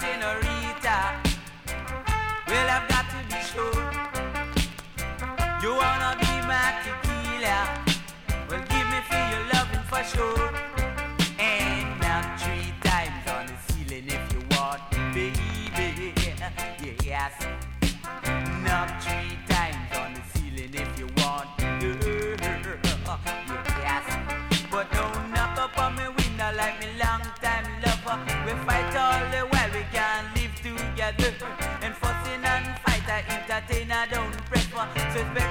senorita. Well, I've got to be sure. You wanna be my tequila? Well, give me for your loving for sure. And knock 3 times on the ceiling if you want, baby. Yes. Knock 3 times on the ceiling if you want, girl. Yes. But don't knock up on me window like me long time lover. We fight all the while we can't live together. And fussing and fight I entertain I don't prefer. So it's better